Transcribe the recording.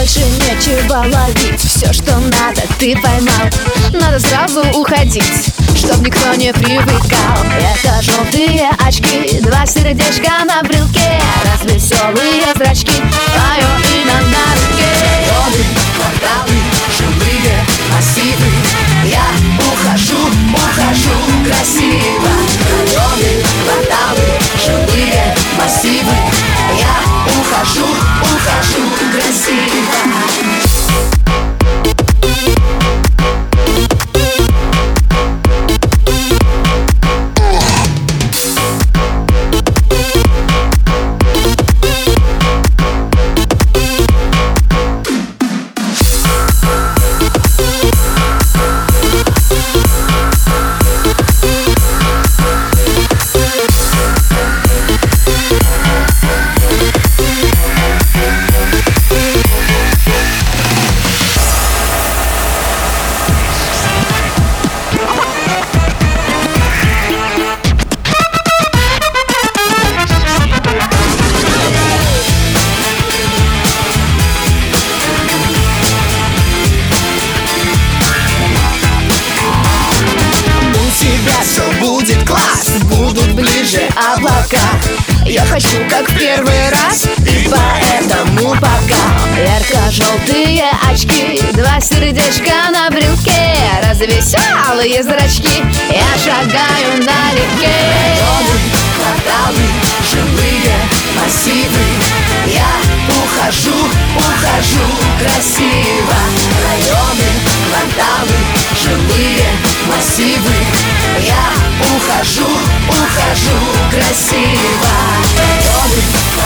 больше нечего ловить. Все, что надо, ты поймал. Надо сразу уходить, чтоб никто не привыкал. Это желтые очки, два сердечка на брелке, развеселые зрачки, твое имя на руке. Дома, кварталы, жилые массивы, я ухожу красиво. Районы, кварталы, жилые массивы, я ухожу красиво. Будет класс, будут ближе облака. Я хочу, как в первый раз, и поэтому пока. Ярко-желтые очки, два сердечка на брелке, развеселые зрачки, я шагаю налегке. Районы, кварталы, жилые массивы, я ухожу красиво. Районы, кварталы, жилые массивы, я ухожу красиво. Районы,